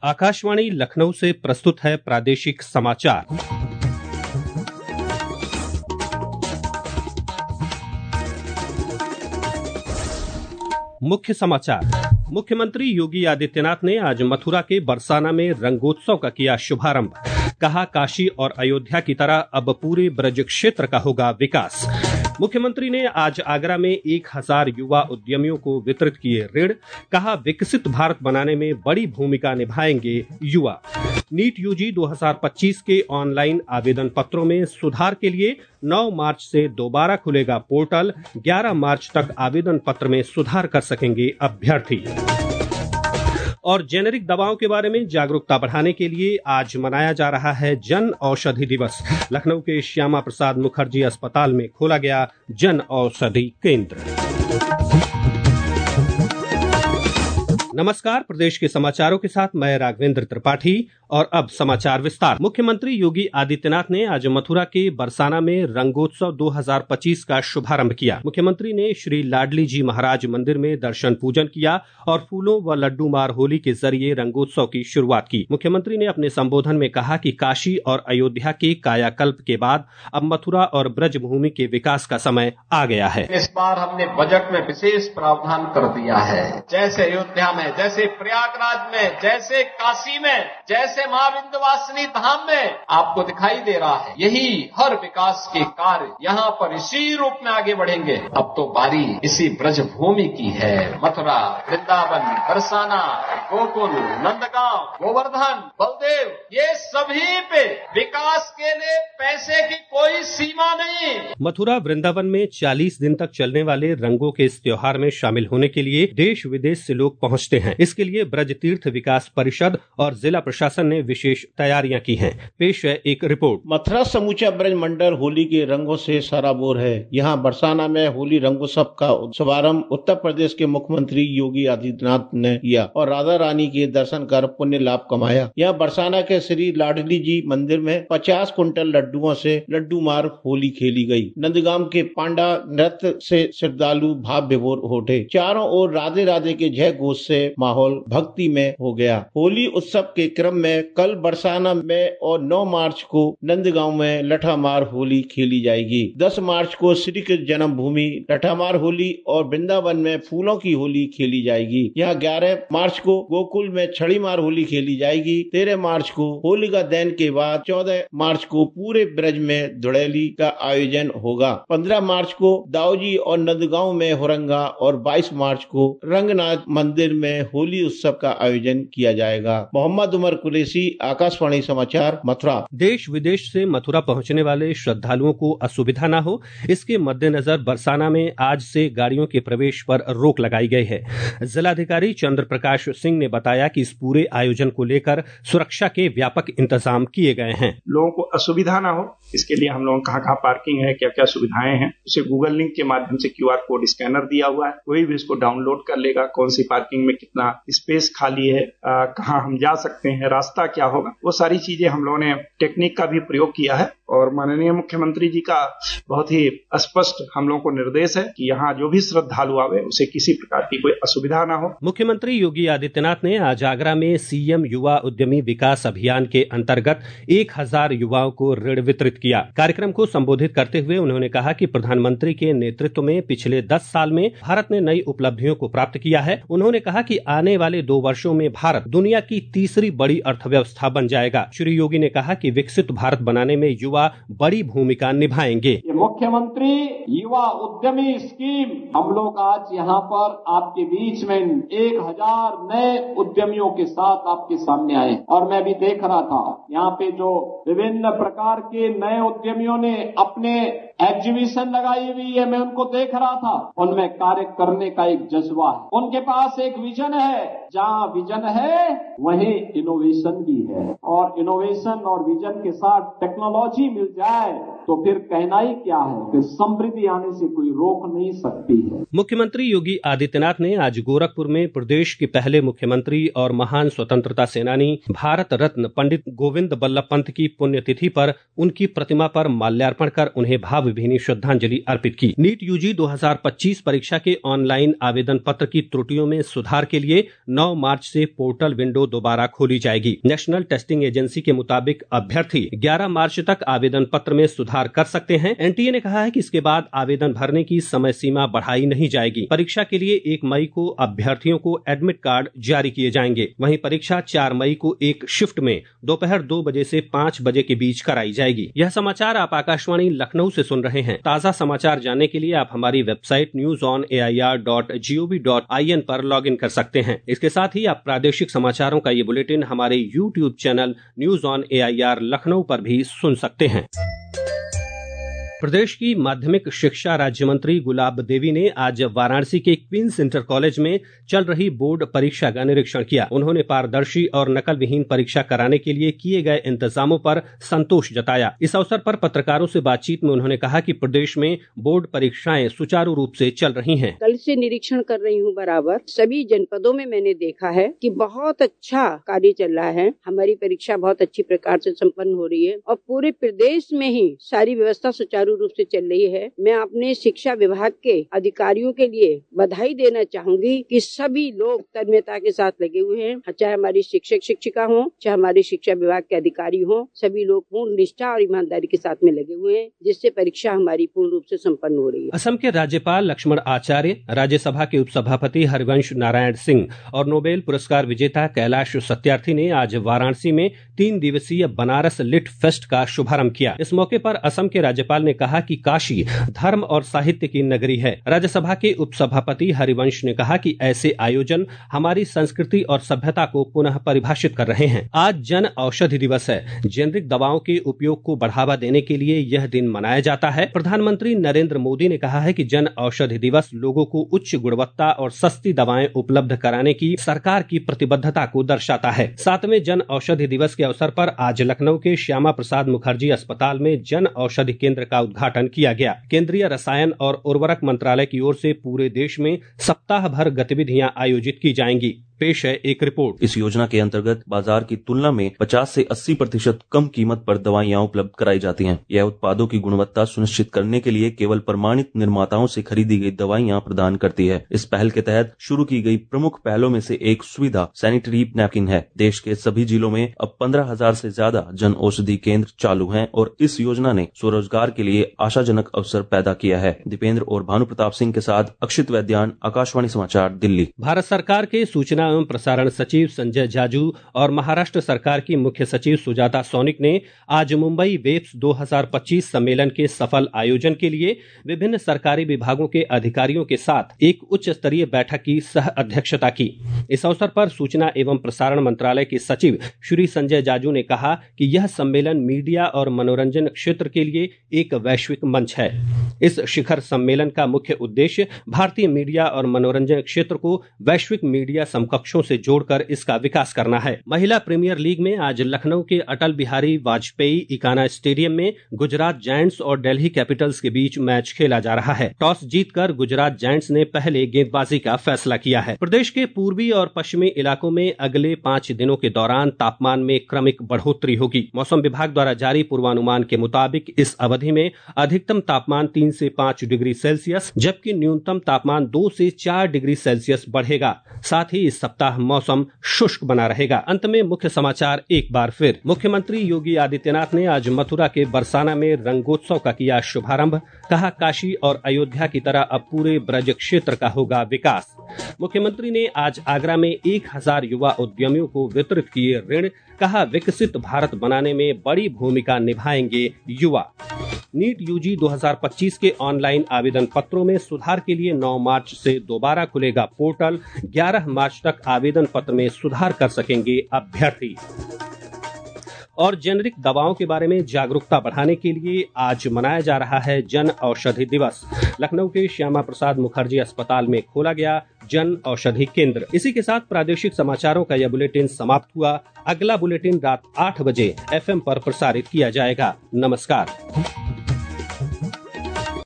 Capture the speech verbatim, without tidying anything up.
आकाशवाणी लखनऊ से प्रस्तुत है प्रादेशिक समाचार। मुख्य समाचार। मुख्यमंत्री योगी आदित्यनाथ ने आज मथुरा के बरसाना में रंगोत्सव का किया शुभारंभ। कहा, काशी और अयोध्या की तरह अब पूरे ब्रज क्षेत्र का होगा विकास। मुख्यमंत्री ने आज आगरा में एक हजार युवा उद्यमियों को वितरित किए ऋण। कहा, विकसित भारत बनाने में बड़ी भूमिका निभाएंगे युवा। नीट यूजी दो हज़ार पच्चीस के ऑनलाइन आवेदन पत्रों में सुधार के लिए नौ मार्च से दोबारा खुलेगा पोर्टल। ग्यारह मार्च तक आवेदन पत्र में सुधार कर सकेंगे अभ्यर्थी। और जेनेरिक दवाओं के बारे में जागरूकता बढ़ाने के लिए आज मनाया जा रहा है जन औषधि दिवस। लखनऊ के श्यामा प्रसाद मुखर्जी अस्पताल में खोला गया जन औषधि केंद्र। नमस्कार, प्रदेश के समाचारों के साथ मैं राघवेंद्र त्रिपाठी। और अब समाचार विस्तार। मुख्यमंत्री योगी आदित्यनाथ ने आज मथुरा के बरसाना में रंगोत्सव दो हज़ार पच्चीस का शुभारंभ किया। मुख्यमंत्री ने श्री लाडली जी महाराज मंदिर में दर्शन पूजन किया और फूलों व लड्डू मार होली के जरिए रंगोत्सव की शुरुआत की। मुख्यमंत्री ने अपने संबोधन में कहा कि काशी और अयोध्या के कायाकल्प के बाद अब मथुरा और ब्रज भूमि के विकास का समय आ गया है। इस बार हमने बजट में विशेष प्रावधान कर दिया है। जैसे अयोध्या में, जैसे प्रयागराज में, जैसे काशी में, जैसे मां विंध्यवासिनी धाम में आपको दिखाई दे रहा है, यही हर विकास के कार्य यहाँ पर इसी रूप में आगे बढ़ेंगे। अब तो बारी इसी ब्रज भूमि की है। मथुरा, वृंदावन, बरसाना, गोकुल, नंदगांव, गोवर्धन, बलदेव, ये सभी पे विकास के लिए पैसे की कोई सीमा नहीं। मथुरा वृंदावन में चालीस दिन तक चलने वाले रंगों के इस त्योहार में शामिल होने के लिए देश विदेश से लोग पहुंचते हैं। इसके लिए ब्रज तीर्थ विकास परिषद और जिला प्रशासन ने विशेष तैयारियां की हैं। पेश है एक रिपोर्ट। मथुरा समूचा ब्रज मंडल होली के रंगों से सराबोर है। यहाँ बरसाना में होली रंगोत्सव का शुभारंभ उत्तर प्रदेश के मुख्यमंत्री योगी आदित्यनाथ ने किया और राधा रानी के दर्शन कर पुण्य लाभ कमाया। यहाँ बरसाना के श्री लाडली जी मंदिर में पचास कुंटल लड्डुओं से लड्डू मार होली खेली गई। नंदगांव के पांडा नृत्य से श्रद्धालु भाव विभोर उठे। चारों ओर राधे राधे के जय घोष से माहौल भक्ति में हो गया। होली उत्सव के क्रम में कल बरसाना में और नौ मार्च को नंदगांव में लठामार होली खेली जाएगी। दस मार्च को श्री कृष्ण जन्मभूमि लठामार होली और वृंदावन में फूलों की होली खेली जाएगी। यहाँ ग्यारह मार्च को गोकुल में छड़ी मार होली खेली जाएगी। तेरह मार्च को होलिका दहन के बाद चौदह मार्च को पूरे ब्रज में धुड़ैली का आयोजन होगा। पंद्रह मार्च को दाऊजी और नंदगांव में हुरंगा और बाईस मार्च को रंगनाथ मंदिर में होली उत्सव का आयोजन किया जाएगा। मोहम्मद उमर कुरैशी, आकाशवाणी समाचार, मथुरा। देश विदेश से मथुरा पहुंचने वाले श्रद्धालुओं को असुविधा न हो, इसके मद्देनजर बरसाना में आज से गाड़ियों के प्रवेश पर रोक लगाई गई है। जिलाधिकारी चंद्र प्रकाश सिंह ने बताया कि इस पूरे आयोजन को लेकर सुरक्षा के व्यापक इंतजाम किए गए हैं। लोगों को असुविधा न हो, इसके लिए हम लोगों कहाँ कहाँ पार्किंग है, क्या क्या सुविधाएं हैं, उसे गूगल लिंक के माध्यम से क्यूआर कोड स्कैनर दिया हुआ है, कोई भी इसको डाउनलोड कर लेगा। कौन सी पार्किंग में कितना स्पेस खाली है, कहाँ हम जा सकते हैं, रास्ता क्या होगा, वो सारी चीजें हम लोगों ने टेक्निक का भी प्रयोग किया है। और माननीय मुख्यमंत्री जी का बहुत ही स्पष्ट हम लोगों को निर्देश है कि यहाँ जो भी श्रद्धालु आवे उसे किसी प्रकार की कोई असुविधा ना हो। मुख्यमंत्री योगी आदित्यनाथ ने आज आगरा में सीएम युवा उद्यमी विकास अभियान के अंतर्गत एक हजार युवाओं को ऋण वितरित किया। कार्यक्रम को संबोधित करते हुए उन्होंने कहा कि प्रधानमंत्री के नेतृत्व में पिछले दस साल में भारत ने नई उपलब्धियों को प्राप्त किया है। उन्होंने कहा कि आने वाले दो वर्षों में भारत दुनिया की तीसरी बड़ी अर्थव्यवस्था बन जाएगा। श्री योगी ने कहा कि विकसित भारत बनाने में युवा बड़ी भूमिका निभाएंगे। ये मुख्यमंत्री युवा उद्यमी स्कीम हम लोग आज यहाँ पर आपके बीच में एक हजार नए उद्यमियों के साथ आपके सामने आए और मैं भी देख रहा था यहाँ पे जो विभिन्न प्रकार के नए उद्यमियों ने अपने एग्जीबिशन लगाई हुई है, मैं उनको देख रहा था। उनमें कार्य करने का एक जज्बा है, उनके पास एक विजन है। जहाँ विजन है वहीं इनोवेशन भी है और इनोवेशन और विजन के साथ टेक्नोलॉजी मिल जाए तो फिर कहना ही क्या है, फिर समृद्धि आने से कोई रोक नहीं सकती है। मुख्यमंत्री योगी आदित्यनाथ ने आज गोरखपुर में प्रदेश के पहले मुख्यमंत्री और महान स्वतंत्रता सेनानी भारत रत्न पंडित गोविंद बल्लभ पंत की पुण्यतिथि पर उनकी प्रतिमा पर माल्यार्पण कर उन्हें भाव भावभीनी श्रद्धांजलि अर्पित की। नीट यूजी दो हज़ार पच्चीस परीक्षा के ऑनलाइन आवेदन पत्र की त्रुटियों में सुधार के लिए नौ मार्च से पोर्टल विंडो दोबारा खोली जाएगी। नेशनल टेस्टिंग एजेंसी के मुताबिक अभ्यर्थी ग्यारह मार्च तक आवेदन पत्र में सुधार कर सकते हैं। एनटीए ने कहा है कि इसके बाद आवेदन भरने की समय सीमा बढ़ाई नहीं जाएगी। परीक्षा के लिए एक मई को अभ्यर्थियों को एडमिट कार्ड जारी किए जाएंगे। वहीं परीक्षा चार मई को एक शिफ्ट में दोपहर दो बजे से पाँच बजे के बीच कराई जाएगी। यह समाचार आप आकाशवाणी लखनऊ से सुन रहे हैं। ताजा समाचार जानने के लिए आप हमारी website news on A I R dot G O V dot I N पर लॉग इन कर सकते हैं। इसके साथ ही आप प्रादेशिक समाचारों का ये बुलेटिन हमारे YouTube channel news on A I R Lucknow पर भी सुन सकते हैं। प्रदेश की माध्यमिक शिक्षा राज्य मंत्री गुलाब देवी ने आज वाराणसी के क्वींस इंटर कॉलेज में चल रही बोर्ड परीक्षा का निरीक्षण किया। उन्होंने पारदर्शी और नकल विहीन परीक्षा कराने के लिए किए गए इंतजामों पर संतोष जताया। इस अवसर पर पत्रकारों से बातचीत में उन्होंने कहा कि प्रदेश में बोर्ड परीक्षाएं सुचारू रूप से चल रही हैं। कल से निरीक्षण कर रही हूँ बराबर सभी जनपदों में मैंने देखा है कि बहुत अच्छा कार्य चल रहा है। हमारी परीक्षा बहुत अच्छी प्रकार से संपन्न हो रही है और पूरे प्रदेश में ही सारी व्यवस्था सुचारू रूप से चल रही है। मैं अपने शिक्षा विभाग के अधिकारियों के लिए बधाई देना चाहूंगी कि सभी लोग तन्मयता के साथ लगे हुए हैं। चाहे हमारी शिक्षक शिक्षिका हो, चाहे हमारे शिक्षा विभाग के अधिकारी हो, सभी लोग पूर्ण निष्ठा और ईमानदारी के साथ में लगे हुए हैं, जिससे परीक्षा हमारी पूर्ण रूप से संपन्न हो रही है। असम के राज्यपाल लक्ष्मण आचार्य, राज्यसभा के उपसभापति हरिवंश नारायण सिंह और नोबेल पुरस्कार विजेता कैलाश सत्यार्थी ने आज वाराणसी में तीन दिवसीय बनारस लिट फेस्ट का शुभारंभ किया। इस मौके पर असम के राज्यपाल ने कहा कि काशी धर्म और साहित्य की नगरी है। राज्यसभा के उपसभापति हरिवंश ने कहा कि ऐसे आयोजन हमारी संस्कृति और सभ्यता को पुनः परिभाषित कर रहे हैं। आज जन औषधि दिवस है। जेनरिक दवाओं के उपयोग को बढ़ावा देने के लिए यह दिन मनाया जाता है। प्रधानमंत्री नरेंद्र मोदी ने कहा है कि जन औषधि दिवस लोगों को उच्च गुणवत्ता और सस्ती दवाएं उपलब्ध कराने की सरकार की प्रतिबद्धता को दर्शाता है। सातवें जन औषधि दिवस के अवसर पर आज लखनऊ के श्यामा प्रसाद मुखर्जी अस्पताल में जन औषधि केंद्र का उद्घाटन किया गया। केंद्रीय रसायन और उर्वरक मंत्रालय की ओर से पूरे देश में सप्ताह भर गतिविधियां आयोजित की जाएंगी। पेश है एक रिपोर्ट। इस योजना के अंतर्गत बाजार की तुलना में पचास से अस्सी प्रतिशत कम कीमत पर दवाइयां उपलब्ध कराई जाती हैं। यह उत्पादों की गुणवत्ता सुनिश्चित करने के लिए केवल प्रमाणित निर्माताओं से खरीदी गई दवाइयां प्रदान करती है। इस पहल के तहत शुरू की गई प्रमुख पहलों में से एक सुविधा सैनिटरी नैपकिन है। देश के सभी जिलों में अब पंद्रह हजार से ज्यादा जन औषधि केंद्र चालू हैं और इस योजना ने स्वरोजगार के लिए आशाजनक अवसर पैदा किया है। दीपेंद्र और भानु प्रताप सिंह के साथ अक्षित वैद्यान, आकाशवाणी समाचार, दिल्ली। भारत सरकार के सूचना एवं प्रसारण सचिव संजय जाजू और महाराष्ट्र सरकार की मुख्य सचिव सुजाता सौनिक ने आज मुंबई वेब्स दो हज़ार पच्चीस सम्मेलन के सफल आयोजन के लिए विभिन्न सरकारी विभागों के अधिकारियों के साथ एक उच्च स्तरीय बैठक की सह अध्यक्षता की। इस अवसर पर सूचना एवं प्रसारण मंत्रालय के सचिव श्री संजय जाजू ने कहा कि यह सम्मेलन मीडिया और मनोरंजन क्षेत्र के लिए एक वैश्विक मंच है। इस शिखर सम्मेलन का मुख्य उद्देश्य भारतीय मीडिया और मनोरंजन क्षेत्र को वैश्विक मीडिया समकक्षों से जोड़कर इसका विकास करना है। महिला प्रीमियर लीग में आज लखनऊ के अटल बिहारी वाजपेयी इकाना स्टेडियम में गुजरात जायंट्स और दिल्ली कैपिटल्स के बीच मैच खेला जा रहा है। टॉस जीतकर गुजरात जायंट्स ने पहले गेंदबाजी का फैसला किया है। प्रदेश के पूर्वी और पश्चिमी इलाकों में अगले पांच दिनों के दौरान तापमान में क्रमिक बढ़ोतरी होगी। मौसम विभाग द्वारा जारी पूर्वानुमान के मुताबिक इस अवधि में अधिकतम तापमान तीन से पाँच डिग्री सेल्सियस जबकि न्यूनतम तापमान दो से चार डिग्री सेल्सियस बढ़ेगा। साथ ही इस सप्ताह मौसम शुष्क बना रहेगा। अंत में मुख्य समाचार एक बार फिर। मुख्यमंत्री योगी आदित्यनाथ ने आज मथुरा के बरसाना में रंगोत्सव का किया शुभारंभ। कहा, काशी और अयोध्या की तरह अब पूरे ब्रज क्षेत्र का होगा विकास। मुख्यमंत्री ने आज आगरा में एक हजार युवा उद्यमियों को वितरित किए ऋण। कहा, विकसित भारत बनाने में बड़ी भूमिका निभाएंगे युवा। नीट यूजी दो हज़ार पच्चीस के ऑनलाइन आवेदन पत्रों में सुधार के लिए नौ मार्च से दोबारा खुलेगा पोर्टल। ग्यारह मार्च तक आवेदन पत्र में सुधार कर सकेंगे अभ्यर्थी। और जेनरिक दवाओं के बारे में जागरूकता बढ़ाने के लिए आज मनाया जा रहा है जन औषधि दिवस। लखनऊ के श्यामा प्रसाद मुखर्जी अस्पताल में खोला गया जन औषधि केंद्र। इसी के साथ प्रादेशिक समाचारों का यह बुलेटिन समाप्त हुआ। अगला बुलेटिन रात आठ बजे एफ एम पर प्रसारित किया जाएगा। नमस्कार।